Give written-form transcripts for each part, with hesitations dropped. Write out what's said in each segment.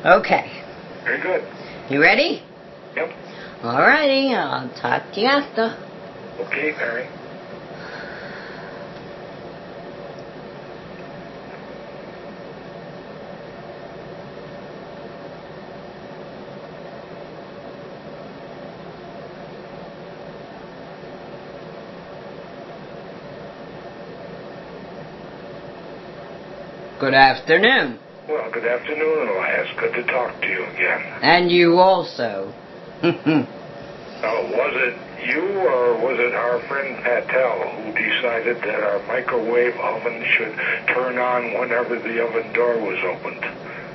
Okay. Very good. You ready? Yep. Alrighty, I'll talk to you after. Okay, Mary. Good afternoon. Well, good afternoon, Elias. Good to talk to you again. And you also. Was it you or was it our friend Patel who decided that our microwave oven should turn on whenever the oven door was opened?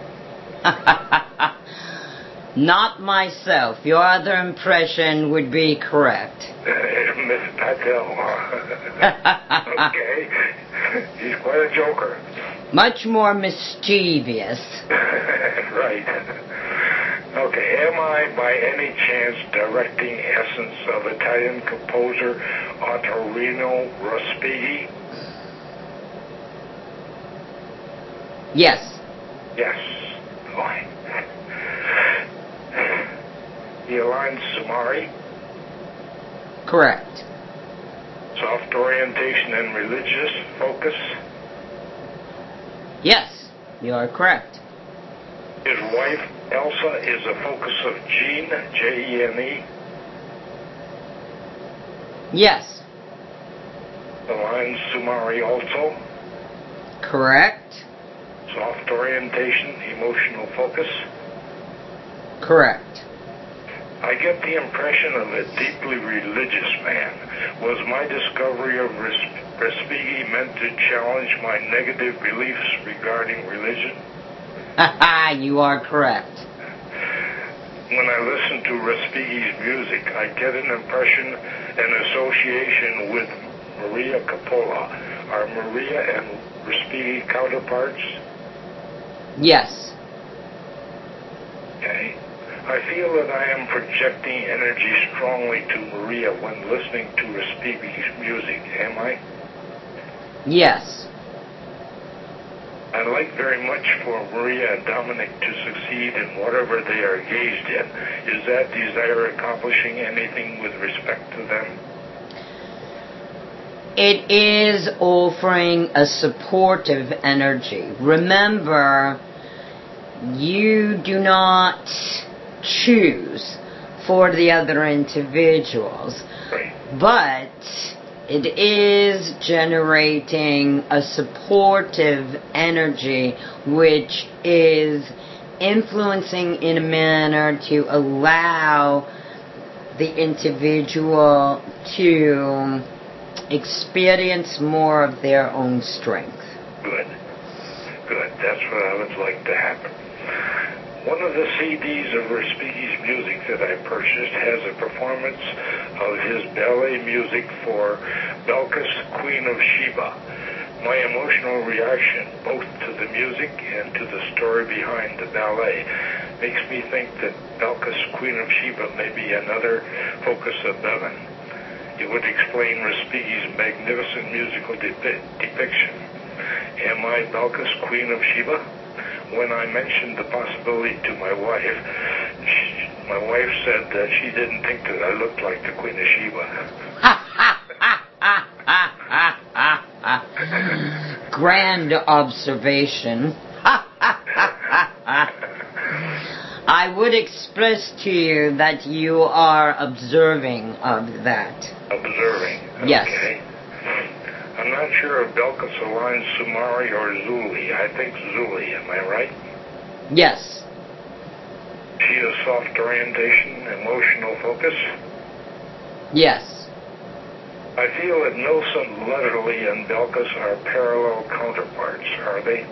Not myself. Your other impression would be correct. Miss Patel. Okay. He's quite a joker. Much more mischievous. Right. Okay, am I by any chance directing essence of Italian composer Ottorino Respighi? Yes. Yes. Fine. He aligns Samari. Correct. Soft orientation and religious focus. Yes, you are correct. His wife, Elsa, is a focus of Gene, Jene. Yes. Aligns Sumari also. Correct. Soft orientation, emotional focus. Correct. I get the impression of a deeply religious man. Was my discovery of Respighi meant to challenge my negative beliefs regarding religion? You are correct. When I listen to Respighi's music, I get an impression, an association with Maria Coppola. Are Maria and Respighi counterparts? Yes. Okay. I feel that I am projecting energy strongly to Maria when listening to Respighi's music. Am I? Yes. I'd like very much for Maria and Dominic to succeed in whatever they are engaged in. Is that desire accomplishing anything with respect to them? It is offering a supportive energy. Remember, you do not choose for the other individuals, Right. but it is generating a supportive energy which is influencing in a manner to allow the individual to experience more of their own strength. Good. Good. That's what I would like to happen. One of the CDs of Respighi's music that I purchased has a performance of his ballet music for Belkis, Queen of Sheba. My emotional reaction, both to the music and to the story behind the ballet, makes me think that Belkis, Queen of Sheba may be another focus of Bevan. It would explain Respighi's magnificent musical depiction. Am I Belkis, Queen of Sheba? When I mentioned the possibility to my wife, my wife said that she didn't think that I looked like the Queen of Sheba. Grand observation. I would express to you that you are observing of that. Observing? Yes. Okay. I'm not sure if Belkis aligns Sumari or Zuli. I think Zuli, am I right? Yes. She is soft orientation, emotional focus? Yes. I feel that Millicent Letterly and Belkis are parallel counterparts, are they?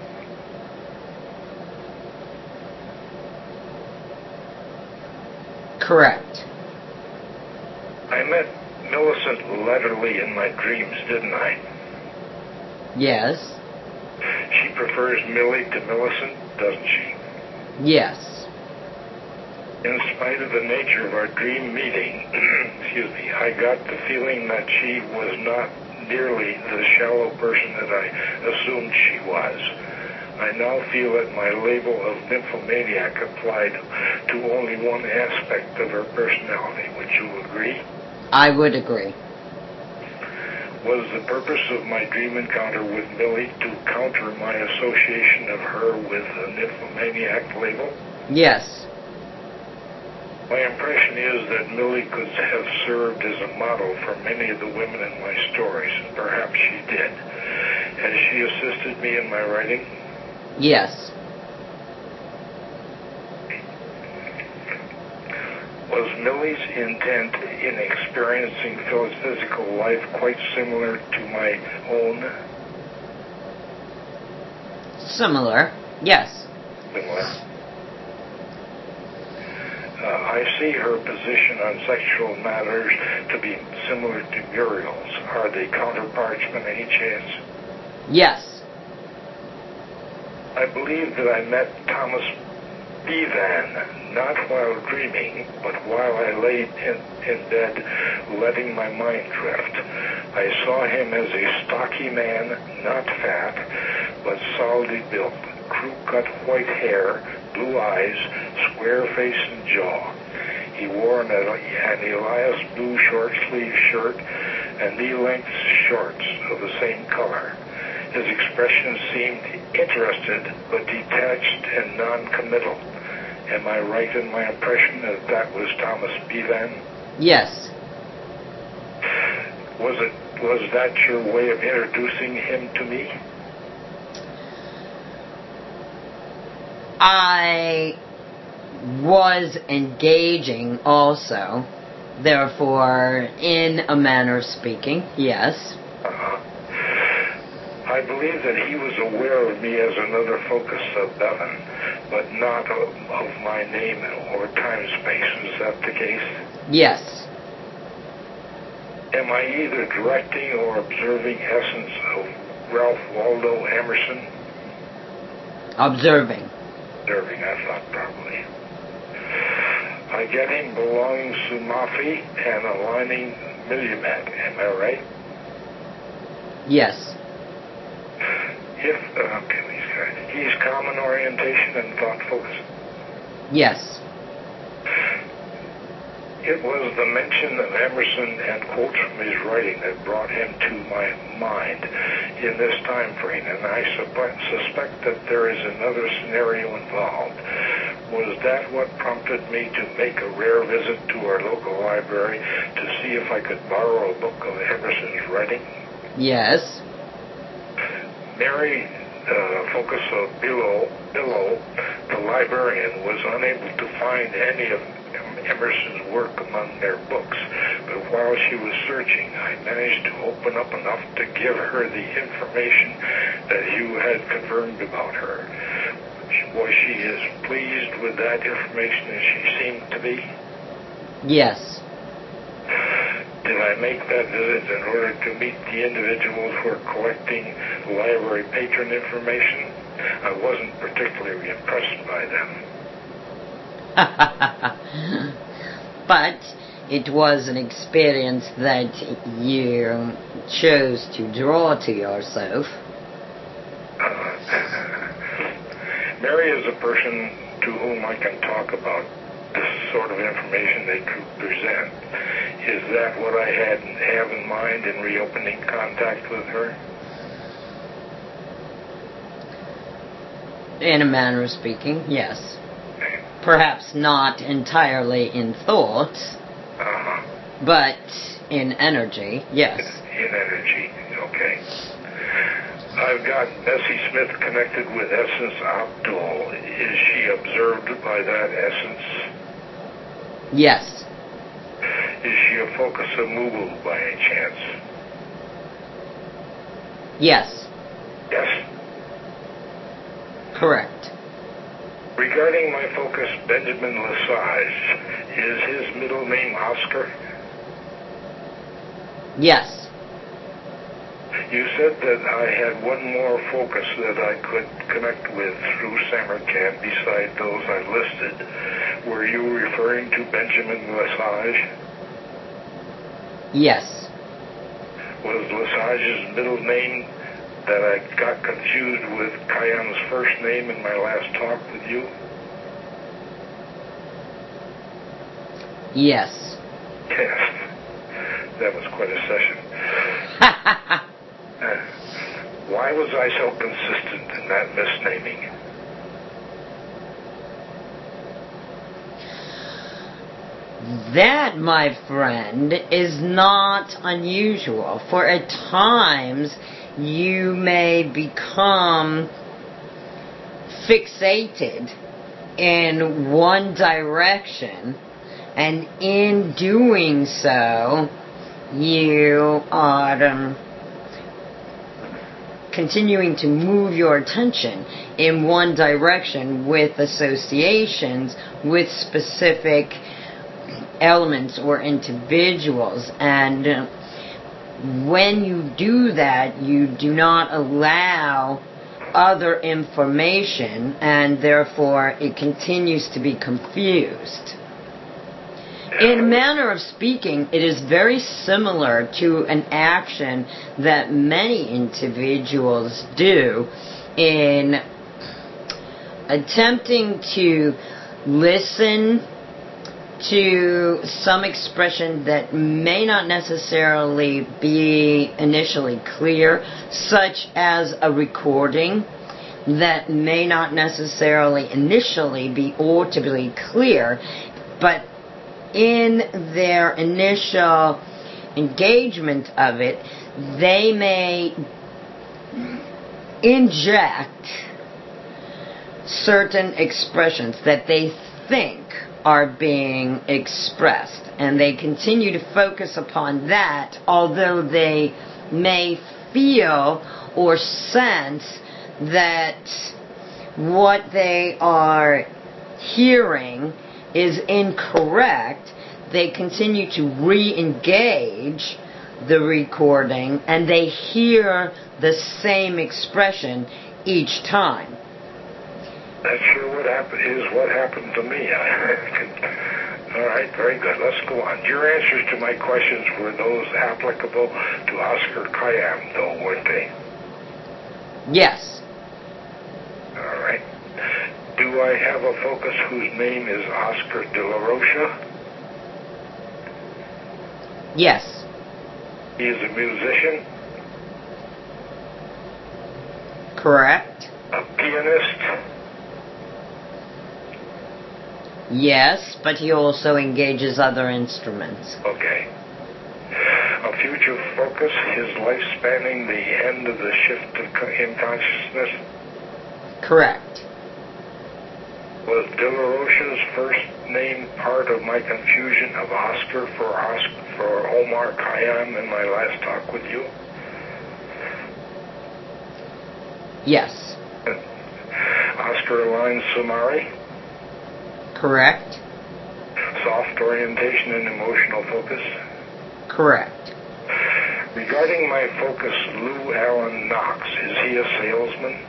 Correct. I met Millicent Letterly in my dreams, didn't I? Yes. She prefers Millie to Millicent, doesn't she? Yes. In spite of the nature of our dream meeting, I got the feeling that she was not nearly the shallow person that I assumed she was. I now feel that my label of nymphomaniac applied to only one aspect of her personality. Would you agree? I would agree. Was the purpose of my dream encounter with Millie to counter my association of her with a nymphomaniac label? Yes. My impression is that Millie could have served as a model for many of the women in my stories, and perhaps she did. Has she assisted me in my writing? Yes. Was Millie's intent in experiencing Phil's physical life quite similar to my own? Similar. Yes. Similar. I see her position on sexual matters to be similar to Muriel's. Are they counterparts by any chance? Yes. I believe that I met Thomas Bevan, not while dreaming, but while I lay in bed letting my mind drift. I saw him as a stocky man, not fat, but solidly built, crew-cut white hair, blue eyes, square face and jaw. He wore an Elias blue short-sleeve shirt and knee-length shorts of the same color. His expression seemed interested, but detached and non-committal. Am I right in my impression that that was Thomas Bevan? Yes. Was that your way of introducing him to me? I was engaging also, therefore, in a manner of speaking, yes. I believe that he was aware of me as another focus of Bevan, but not of my name or time space. Is that the case? Yes. Am I either directing or observing essence of Ralph Waldo Emerson? Observing. Observing, I thought probably. I get him belonging to Mafi and aligning Millimet. Am I right? Yes. He's common orientation and thought focus. Yes. It was the mention of Emerson and quotes from his writing that brought him to my mind in this time frame, and I suspect that there is another scenario involved. Was that what prompted me to make a rare visit to our local library to see if I could borrow a book of Emerson's writing? Yes. Mary Focus of Billow, the librarian, was unable to find any of Emerson's work among their books, but while she was searching, I managed to open up enough to give her the information that you had confirmed about her. Was she as pleased with that information as she seemed to be? Yes. Did I make that visit in order to meet the individuals who are collecting library patron information? I wasn't particularly impressed by them. But it was an experience that you chose to draw to yourself. Mary is a person to whom I can talk about this sort of information they present. Is that what I have in mind in reopening contact with her? In a manner of speaking, yes. Perhaps not entirely in thought, but in energy, yes. In energy, okay. I've got Bessie Smith connected with Essence Abdul. Is she observed by that essence? Yes. Is she a focus of Mubu by any chance? Yes. Yes. Correct. Regarding my focus, Benjamin Lesage, is his middle name Oscar? Yes. You said that I had one more focus that I could connect with through Samarkand beside those I listed. Were you referring to Benjamin Lesage? Yes. Was Lesage's middle name that I got confused with Khayyam's first name in my last talk with you? Yes. Yes. That was quite a session. Why was I so consistent in that misnaming? That, my friend, is not unusual, for at times you may become fixated in one direction, and in doing so, you are continuing to move your attention in one direction with associations with specific elements or individuals, and when you do that, you do not allow other information, and therefore it continues to be confused. In a manner of speaking, it is very similar to an action that many individuals do in attempting to listen to some expression that may not necessarily be initially clear, such as a recording that may not necessarily initially be audibly clear, but in their initial engagement of it, they may inject certain expressions that they think are being expressed, and they continue to focus upon that, although they may feel or sense that what they are hearing is incorrect. They continue to re-engage the recording, and they hear the same expression each time. That's sure what happened to me. All right, very good. Let's go on. Your answers to my questions were those applicable to Oscar Khayyam, though, weren't they? Yes. All right. Do I have a focus whose name is Oscar de la Rocha? Yes. He is a musician? Correct. A pianist? Yes, but he also engages other instruments. Okay. A future focus, his life spanning the end of the shift in consciousness? Correct. Was De La Rocha's first name part of my confusion of Oscar for Omar Khayyam in my last talk with you? Yes. Oscar Alain Sumari? Correct. Soft orientation and emotional focus? Correct. Regarding my focus, Lou Allen Knox, is he a salesman?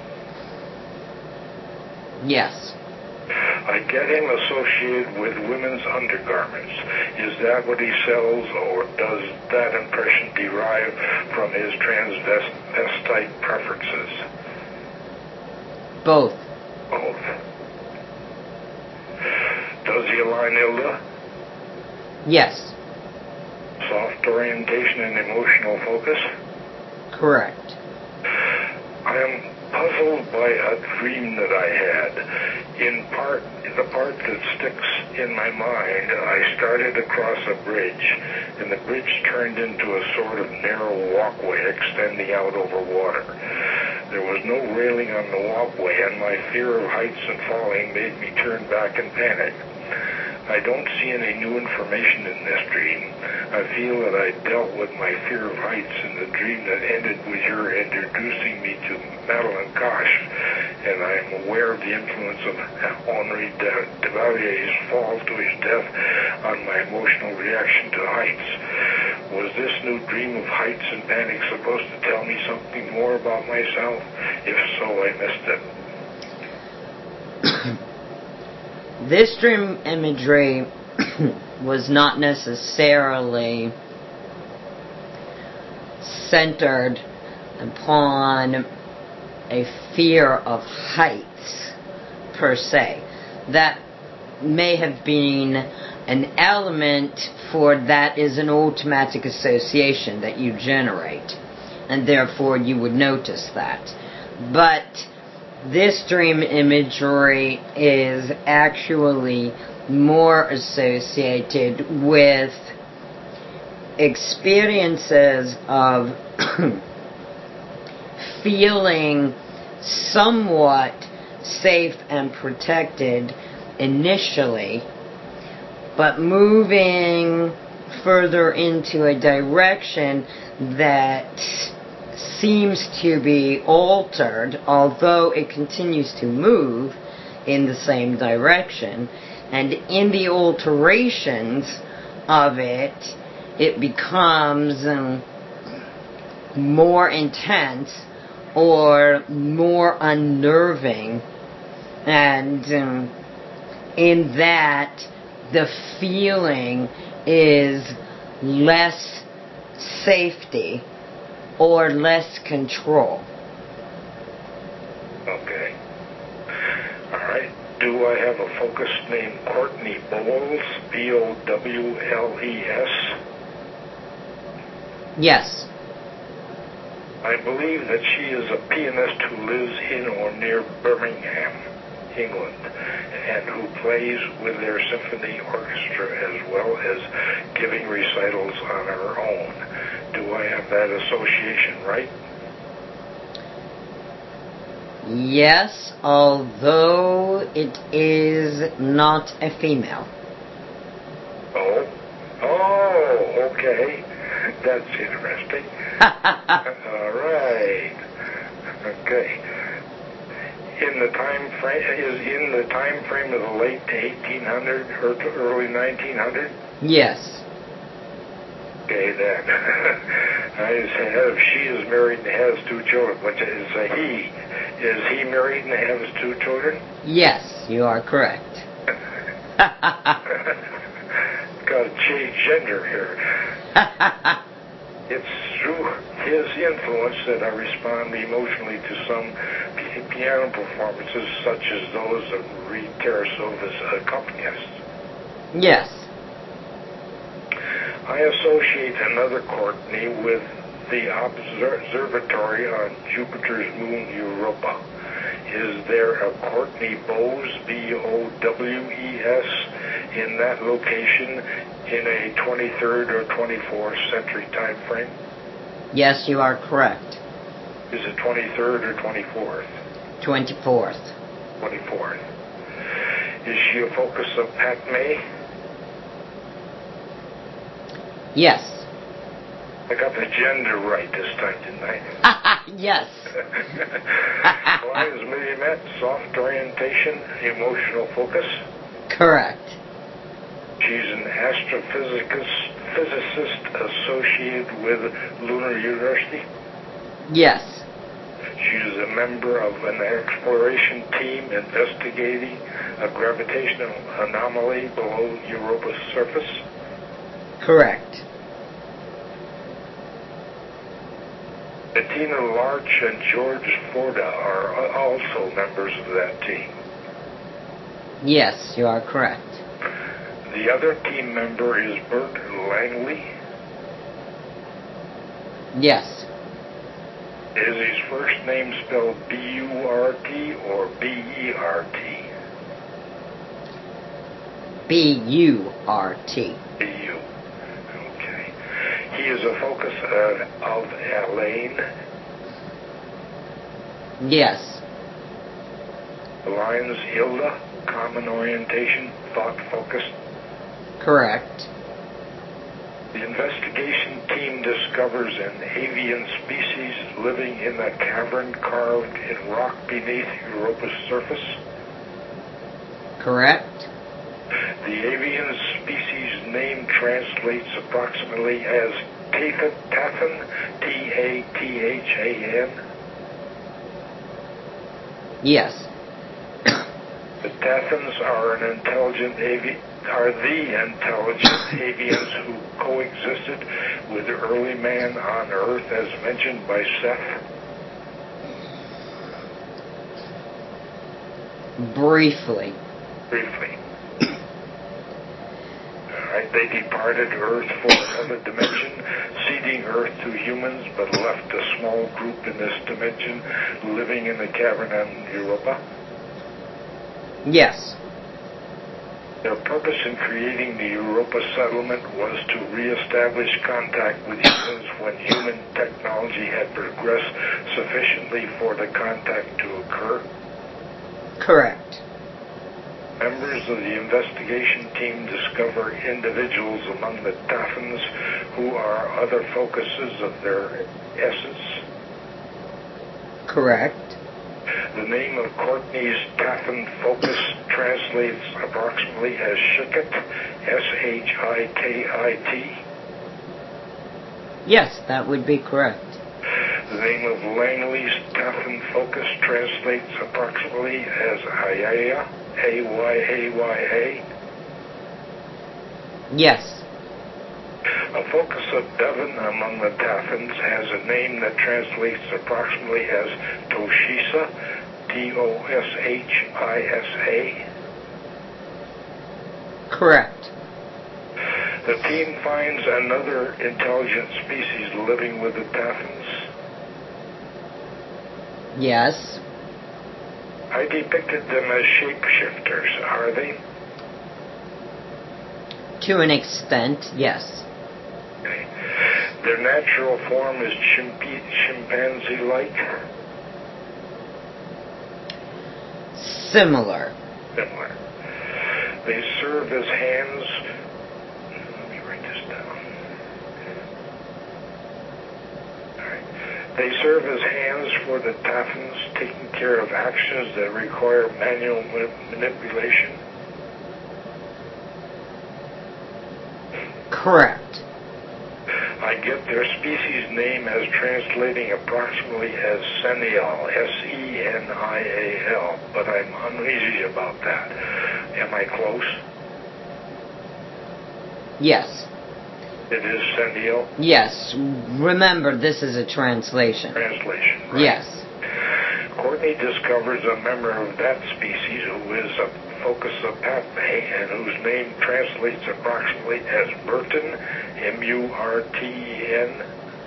Yes. I get him associated with women's undergarments. Is that what he sells, or does that impression derive from his transvestite preferences? Both. Both. Does he align Ilda? Yes. Soft orientation and emotional focus? Correct. I am puzzled by a dream that I had. In part, the part that sticks in my mind, I started across a bridge, and the bridge turned into a sort of narrow walkway extending out over water. There was no railing on the walkway, and my fear of heights and falling made me turn back in panic. I don't see any new information in this dream. I feel that I dealt with my fear of heights in the dream that ended with your introducing me to Madeline Koch, and I am aware of the influence of Henri Duvalier's fall to his death on my emotional reaction to heights. Was this new dream of heights and panic supposed to tell me something more about myself? If so, I missed it. This dream imagery was not necessarily centered upon a fear of heights, per se. That may have been an element, for that is an automatic association that you generate, and therefore you would notice that. But this dream imagery is actually more associated with experiences of feeling somewhat safe and protected initially, but moving further into a direction that seems to be altered, although it continues to move in the same direction. And in the alterations of it, it becomes more intense or more unnerving, and in that the feeling is less safety or less control. Okay. All right. Do I have a focus named Courtney Bowles, Bowles? Yes. I believe that she is a pianist who lives in or near Birmingham, England, and who plays with their symphony orchestra as well as giving recitals on her own. Do I have that association right? Yes, although it is not a female. Oh, okay. That's interesting. All right. Okay. In the time frame of the late 1800 or early 1900? Yes. Okay, then. I said if she is married and has two children, which is a he. Is he married and has two children? Yes, you are correct. Got to change gender here. It's through his influence that I respond emotionally to some piano performances, such as those of Reed Tarasova's accompanist. Yes. I associate another Courtney with the observatory on Jupiter's moon Europa. Is there a Courtney Bowes, Bowes, in that location in a 23rd or 24th century time frame? Yes, you are correct. Is it 23rd or 24th? 24th. 24th. Is she a focus of Padme? Yes. I got the gender right this time, didn't I? Yes. Lines may met, soft orientation, emotional focus. Correct. She's an astrophysicist associated with Lunar University. Yes. She's a member of an exploration team investigating a gravitational anomaly below Europa's surface. Correct. Bettina Larch and George Forda are also members of that team. Yes, you are correct. The other team member is Bert Langley. Yes. Is his first name spelled B-U-R-T or B-E-R-T? B-U-R-T. B-U. Okay. He is a focus of Elaine. Yes. The lines Hilda, common orientation, thought focused. Correct. The investigation team discovers an avian species living in a cavern carved in rock beneath Europa's surface. Correct. The avian species name translates approximately as Tathan, T-A-T-H-A-N. Yes. The Tathans are the intelligent avians who coexisted with the early man on Earth, as mentioned by Seth. Briefly. Briefly. Alright, they departed Earth for another dimension, ceding Earth to humans, but left a small group in this dimension living in the cavern on Europa. Yes. Their purpose in creating the Europa settlement was to reestablish contact with humans when human technology had progressed sufficiently for the contact to occur. Correct. Members of the investigation team discover individuals among the Tathans who are other focuses of their essence. Correct. The name of Courtney's Tathan focus translates approximately as Shikit, Shikit. Yes, that would be correct. The name of Langley's Tathan focus translates approximately as Ayaya, Ayaya. Yes. A focus of Devon among the Tathans has a name that translates approximately as Toshisa, Toshisa. Correct. The team finds another intelligent species living with the Tathans. Yes. I depicted them as shapeshifters, are they? To an extent, yes. Okay. Their natural form is chimpanzee-like? Similar. Similar. They serve as hands. Let me write this down. All right. They serve as hands for the Tathans, taking care of actions that require manual manipulation. Correct. I get their species name as translating approximately as Senial, Senial, but I'm uneasy about that. Am I close? Yes. It is Senial? Yes. Remember, this is a translation. Translation, right? Yes. Courtney discovers a member of that species who is a focus of Padme and whose name translates approximately as Murten, Murten.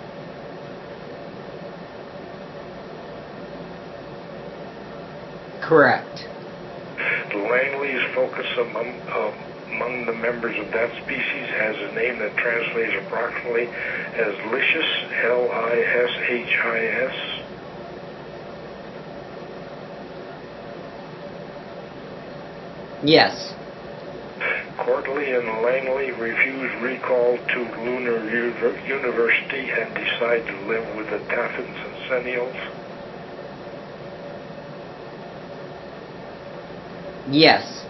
Correct. Langley's focus among the members of that species has a name that translates approximately as Lishis, Lishis. Yes. Courtney and Langley refuse recall to Lunar University and decide to live with the Tathans and Senials. Yes.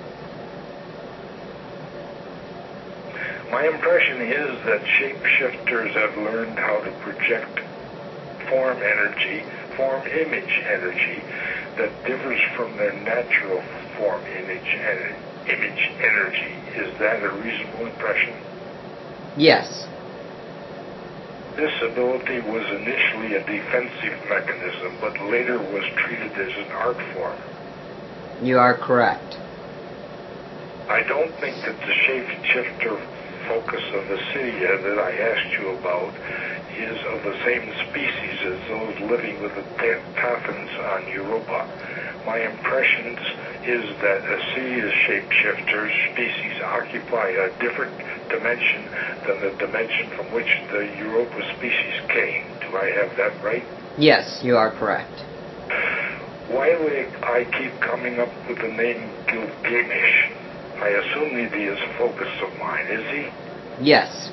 My impression is that shapeshifters have learned how to project form image energy that differs from their natural form image energy. Is that a reasonable impression? Yes. This ability was initially a defensive mechanism, but later was treated as an art form. You are correct. I don't think that the shapeshifter focus of the Cydia that I asked you about is of the same species as those living with the Tathans on Europa. My impression is that Cydia's shapeshifter species occupy a different dimension than the dimension from which the Europa species came. Do I have that right? Yes, you are correct. Why would I keep coming up with the name Gilgamesh? I assume that he is a focus of mine, is he? Yes.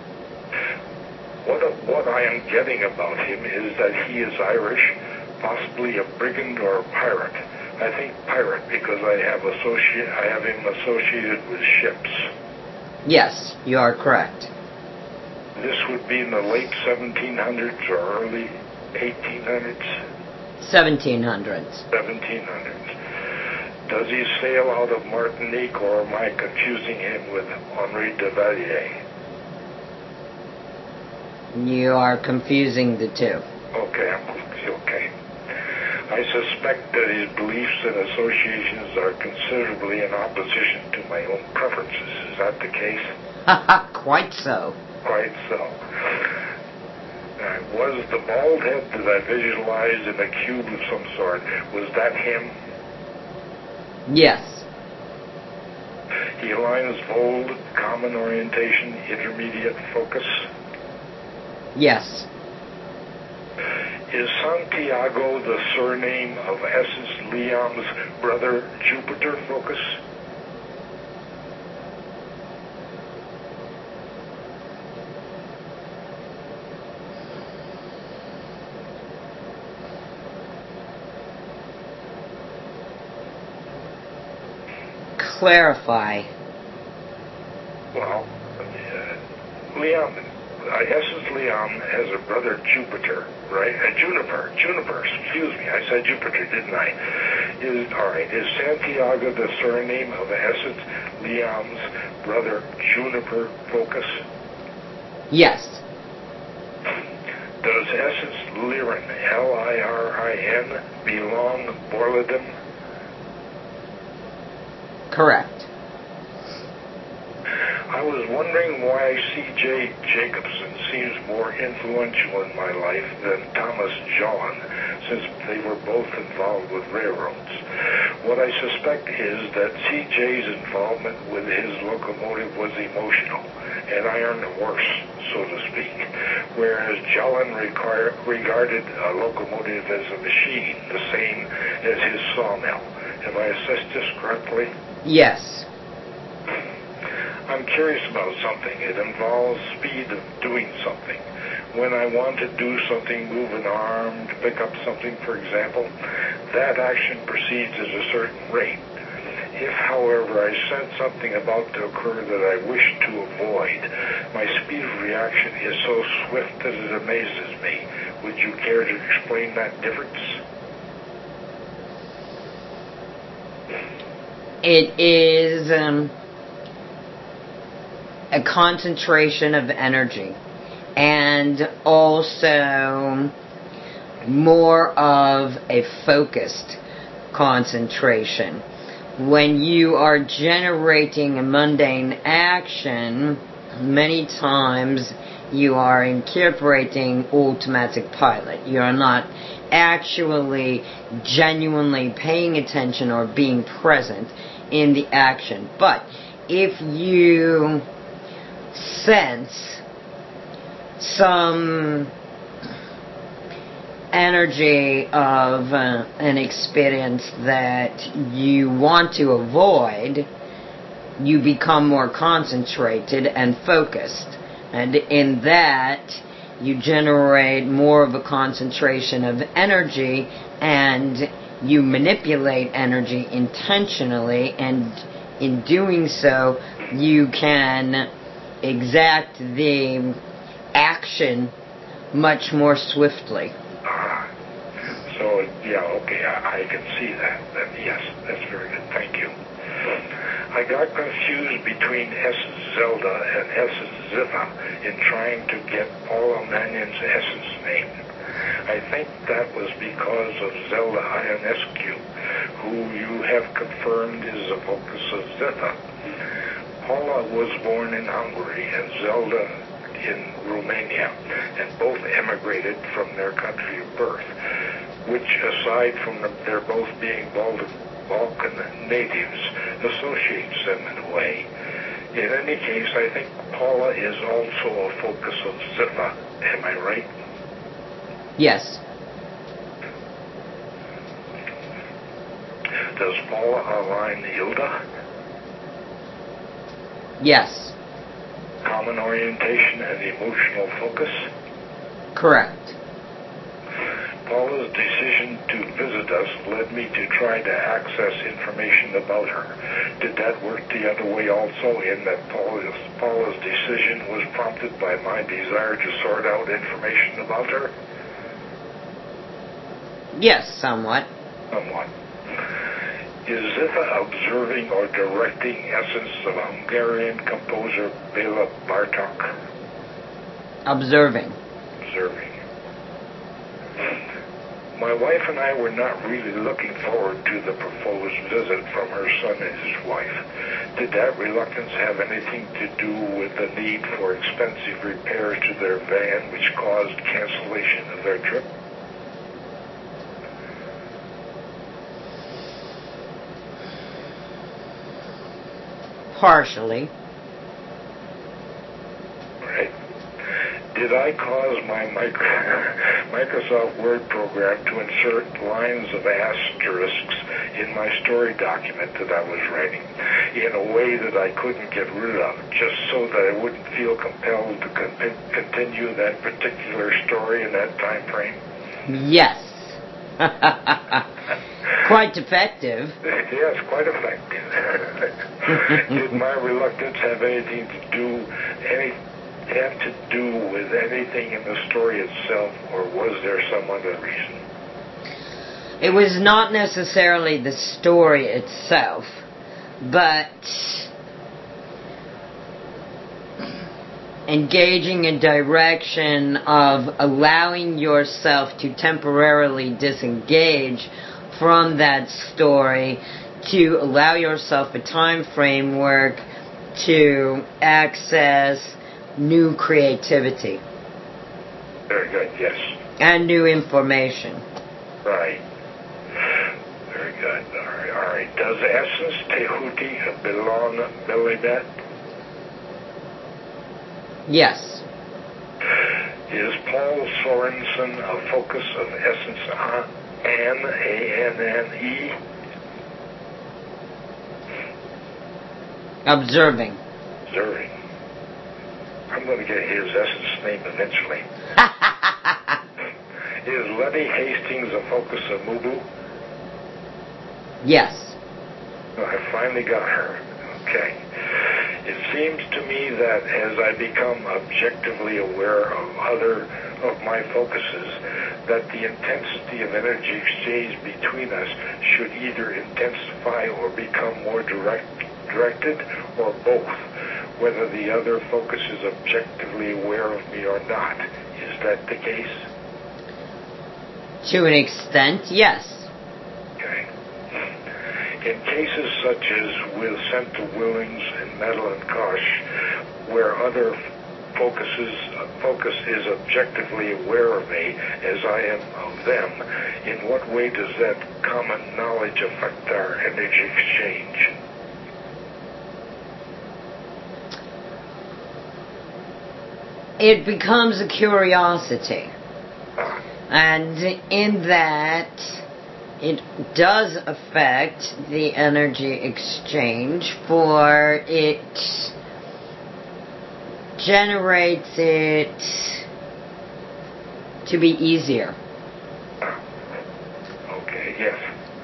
What I am getting about him is that he is Irish, possibly a brigand or a pirate. I think pirate because I have him associated with ships. Yes, you are correct. This would be in the late 1700s or early 1800s? 1700s. 1700s. Does he sail out of Martinique, or am I confusing him with Henri de Valier? You are confusing the two. Okay. I suspect that his beliefs and associations are considerably in opposition to my own preferences. Is that the case? Quite so. Quite so. Was the bald head that I visualized in a cube of some sort, was that him? Yes. He aligns bold, common orientation, intermediate focus. Yes. Is Santiago the surname of Essence Liam's brother Jupiter focus? Clarify. Well, Liam, Essence Liam has a brother Jupiter, right? Juniper, excuse me, I said Jupiter, didn't I? Is Santiago the surname of Essence Liam's brother Juniper focus? Yes. Does Essence Lirin, Lirin, belong Borladum? Correct. I was wondering why C.J. Jacobson seems more influential in my life than Thomas John, since they were both involved with railroads. What I suspect is that C.J.'s involvement with his locomotive was emotional and iron horse, so to speak, whereas John regarded a locomotive as a machine, the same as his sawmill. Have I assessed this correctly? Yes. I'm curious about something. It involves speed of doing something. When I want to do something, move an arm, to pick up something, for example, that action proceeds at a certain rate. If, however, I sense something about to occur that I wish to avoid, my speed of reaction is so swift that it amazes me. Would you care to explain that difference? It is a concentration of energy and also more of a focused concentration. When you are generating a mundane action, many times you are incorporating automatic pilot. You are not actually genuinely paying attention or being present in the action. But if you sense some energy of an experience that you want to avoid, you become more concentrated and focused. And in that, you generate more of a concentration of energy, and you manipulate energy intentionally, and in doing so, you can exact the action much more swiftly. So, yeah, okay, I can see that. Yes, that's very good. Thank you. I got confused between Essence Zelda and Essence Zitha in trying to get Paula Mannion's Essence name. I think that was because of Zelda Ionescu, who you have confirmed is the focus of Zitha. Paula was born in Hungary and Zelda in Romania, and both emigrated from their country of birth, which, aside from their both being Balkan natives, associates them in a way. In any case, I think Paula is also a focus of Zitha. Am I right? Yes. Does Paula align Hilda? Yes. Common orientation and emotional focus? Correct. Paula's decision to visit us led me to try to access information about her. Did that work the other way also, in that Paula's decision was prompted by my desire to sort out information about her? Yes, somewhat. Somewhat. Is Zitha observing or directing essence of Hungarian composer Bela Bartok? Observing. Observing. My wife and I were not really looking forward to the proposed visit from her son and his wife. Did that reluctance have anything to do with the need for expensive repairs to their van, which caused cancellation of their trip? Partially. Right. Did I cause my Microsoft Word program to insert lines of asterisks in my story document that I was writing in a way that I couldn't get rid of, just so that I wouldn't feel compelled to continue that particular story in that time frame? Yes. Quite effective. Yes, quite effective. Did my reluctance have anything to do with anything in the story itself, or was there some other reason? It was not necessarily the story itself, but engaging a direction of allowing yourself to temporarily disengage from that story, to allow yourself a time framework to access new creativity. Very good, yes. And new information. Right. Very good. All right. Does Essence Tehuti belong Bilibet? Yes. Is Paul Sorensen a focus of Essence A-N-N-E? Observing. Observing. I'm going to get his Essence name eventually. Is Letty Hastings a focus of Mubu? Yes. I finally got her. Okay. It seems to me that as I become objectively aware of my focuses, that the intensity of energy exchange between us should either intensify or become more directed, or both, whether the other focus is objectively aware of me or not. Is that the case? To an extent, yes. Okay. In cases such as with Senta Willings and Madeline Kosh, where other focus is objectively aware of me as I am of them, in what way does that common knowledge affect our energy exchange? It becomes a curiosity. And in that, it does affect the energy exchange, for it generates it to be easier. Okay, yes.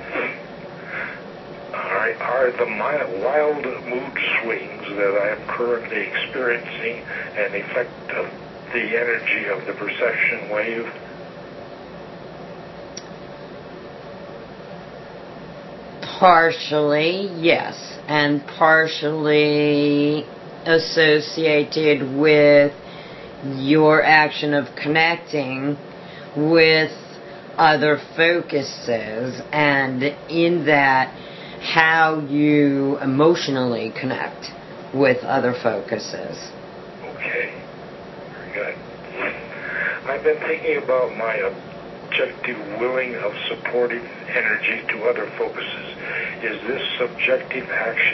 All right. Are the wild mood swings that I am currently experiencing an effect of the energy of the perception wave? Partially, yes, and partially associated with your action of connecting with other focuses, and in that, how you emotionally connect with other focuses. Okay, very good. I've been thinking about my objective willing of supportive energy to other focuses. Is this a subjective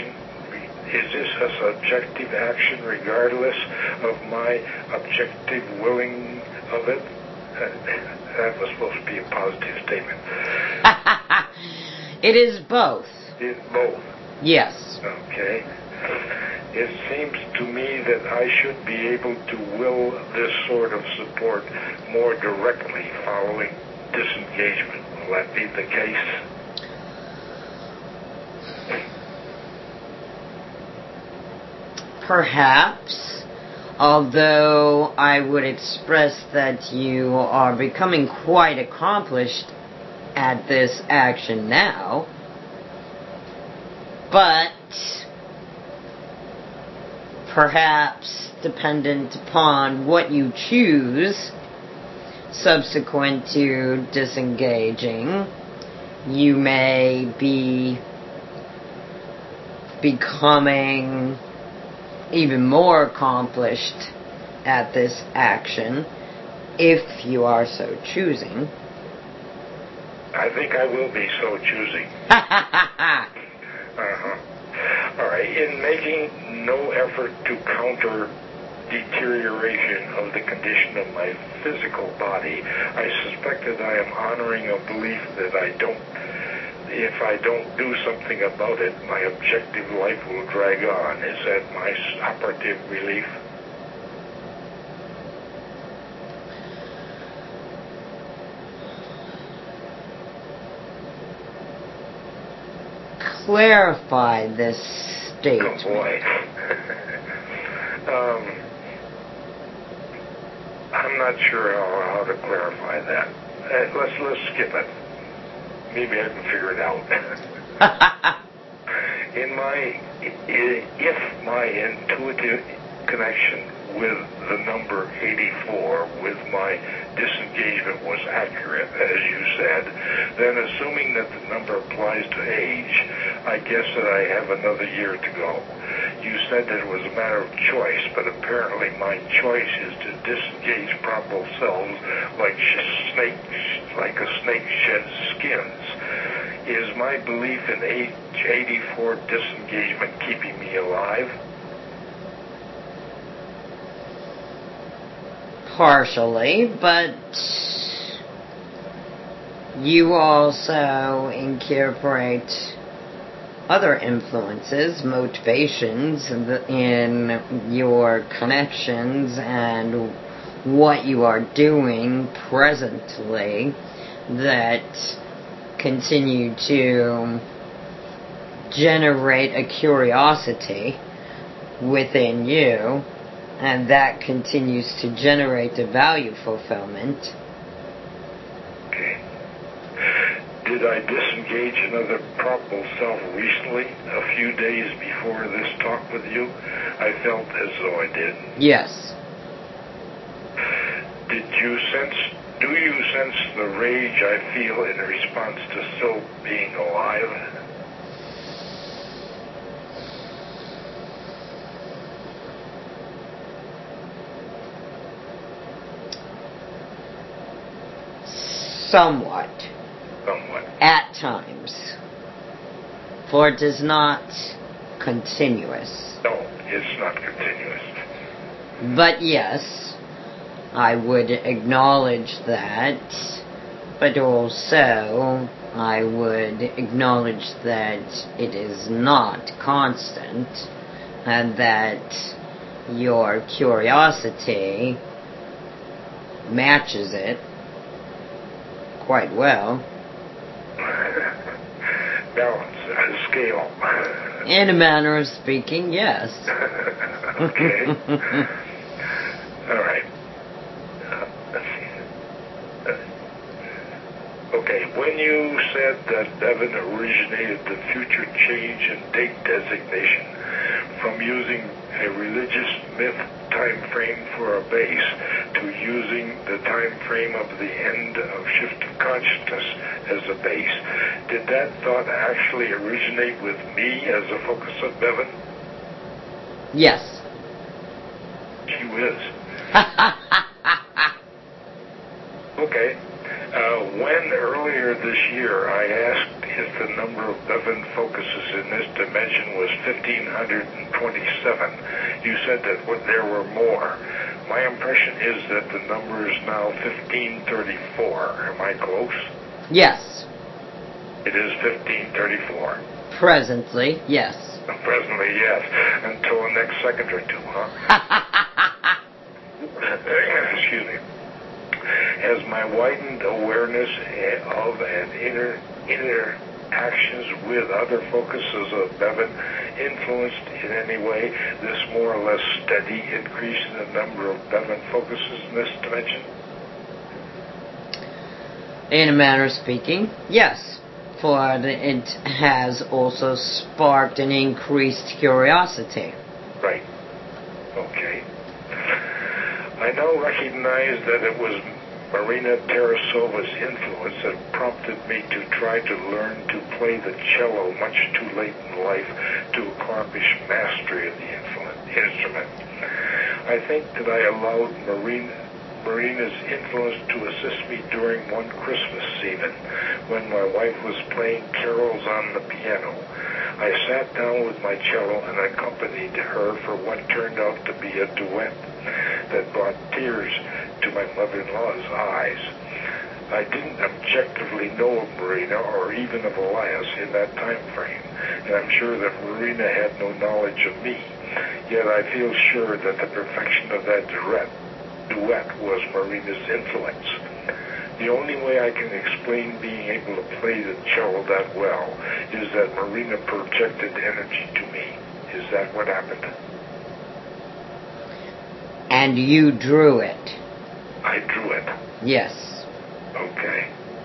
action regardless of my objective willing of it? That was supposed to be a positive statement. It is both. It's both. Yes. Okay. It seems to me that I should be able to will this sort of support more directly following disengagement. Will that be the case? Perhaps, although I would express that you are becoming quite accomplished at this action now, but perhaps dependent upon what you choose subsequent to disengaging, you may be becoming even more accomplished at this action if you are so choosing. I think I will be so choosing. All right. In making no effort to counter deterioration of the condition of my physical body, I suspect that I am honoring a belief that if I don't do something about it, my objective life will drag on. Is that my operative belief? Clarify this statement. Oh boy. I'm not sure how to clarify that. Let's skip it. Maybe I can figure it out. If my intuitive connection with the number 84 with my disengagement was accurate, as you said, then assuming that the number applies to age, I guess that I have another year to go. You said that it was a matter of choice, but apparently my choice is to disengage probable cells like a snake sheds skins. Is my belief in age 84 disengagement keeping me alive? Partially, but you also incorporate other influences, motivations in your connections and what you are doing presently that continue to generate a curiosity within you, and that continues to generate the value fulfillment. Okay. Did I disengage another probable self recently, a few days before this talk with you? I felt as though I did. Yes. Do you sense the rage I feel in response to still being alive? Somewhat. Somewhat. At times. For it is not continuous. No, it's not continuous. But yes, I would acknowledge that, but also I would acknowledge that it is not constant, and that your curiosity matches it quite well. Balance, scale. In a manner of speaking, yes. Okay. All right. Let's see. Okay, when you said that Bevan originated the future change in date designation from using a religious myth time frame for a base to using the time frame of the end of shift of consciousness as a base, did that thought actually originate with me as a focus of Bevan? Yes. She whiz. Okay. When earlier this year I asked if the number of Bevan focuses in this dimension was 1,527, you said that there were more. My impression is that the number is now 1,534. Am I close? Yes. It is 1,534. Presently, yes. Presently, yes. Until the next second or two, huh? Excuse me. Has my widened awareness of and interactions with other focuses of Bevan influenced in any way this more or less steady increase in the number of Bevan focuses in this dimension? In a manner of speaking, yes. For it has also sparked an increased curiosity. Right. Okay. I now recognize that it was Marina Tarasova's influence that prompted me to try to learn to play the cello much too late in life to accomplish mastery of the instrument. I think that I allowed Marina's influence to assist me during one Christmas even, when my wife was playing carols on the piano. I sat down with my cello and accompanied her for what turned out to be a duet that brought tears to my mother-in-law's eyes. I didn't objectively know of Marina or even of Elias in that time frame, and I'm sure that Marina had no knowledge of me. Yet I feel sure that the perfection of that duet was Marina's influence. The only way I can explain being able to play the cello that well is that Marina projected energy to me. Is that what happened? And you drew it. I drew it. Yes. Okay.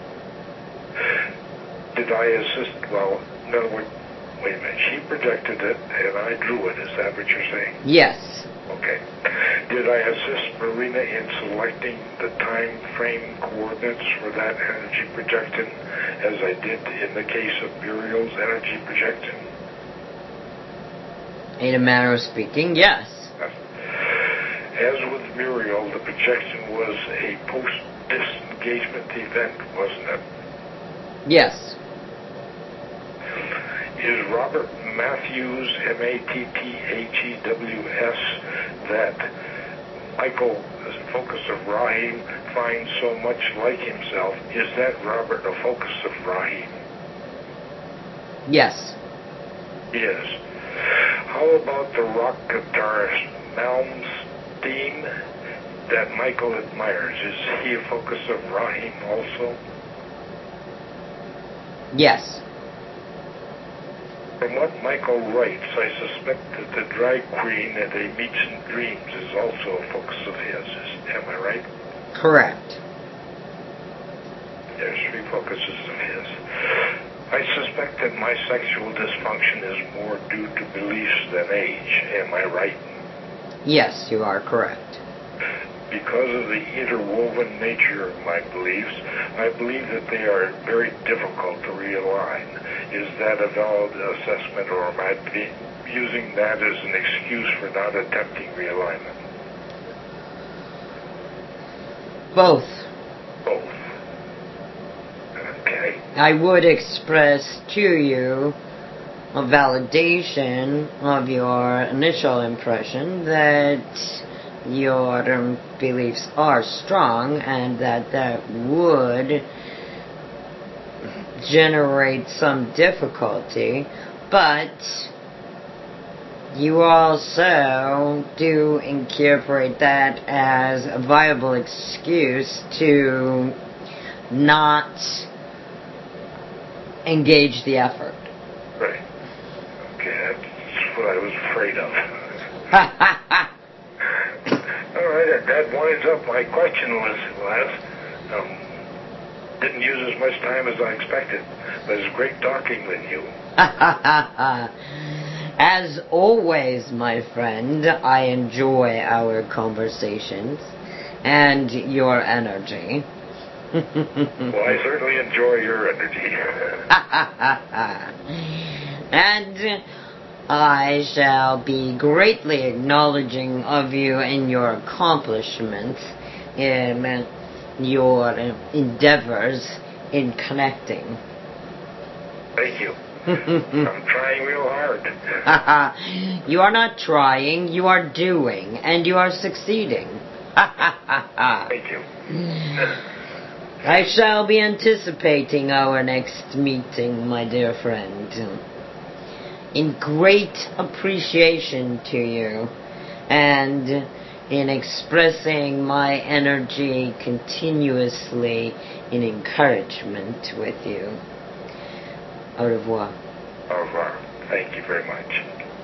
Did I assist? Well, no, wait a minute. She projected it and I drew it. Is that what you're saying? Yes. Okay. Did I assist Marina in selecting the time frame coordinates for that energy projection as I did in the case of Muriel's energy projection? In a manner of speaking, yes. As with Muriel, the projection was a post-disengagement event, wasn't it? Yes. Is Robert Matthews, Matthews, that Michael, the focus of Rahim, finds so much like himself, is that Robert a focus of Rahim? Yes. Yes. How about the rock guitarist Malmsteen that Michael admires? Is he a focus of Rahim also? Yes. From what Michael writes, I suspect that the drag queen that he meets in dreams is also a focus of his. Am I right? Correct. There's 3 focuses of his. I suspect that my sexual dysfunction is more due to beliefs than age. Am I right? Yes, you are correct. Because of the interwoven nature of my beliefs, I believe that they are very difficult to realign. Is that a valid assessment, or am I using that as an excuse for not attempting realignment? Both. Both. Okay. I would express to you a validation of your initial impression that your beliefs are strong and that would generate some difficulty, but you also do incorporate that as a viable excuse to not engage the effort. Right. Okay, that's what I was afraid of. All right, that winds up my question list. Didn't use as much time as I expected, but it's great talking with you. As always, my friend, I enjoy our conversations and your energy. Well, I certainly enjoy your energy. And I shall be greatly acknowledging of you in your accomplishments in your endeavors in connecting. Thank you. I'm trying real hard. You are not trying, you are doing, and you are succeeding. Thank you. I shall be anticipating our next meeting, my dear friend. In great appreciation to you, and in expressing my energy continuously in encouragement with you. Au revoir. Au revoir. Thank you very much.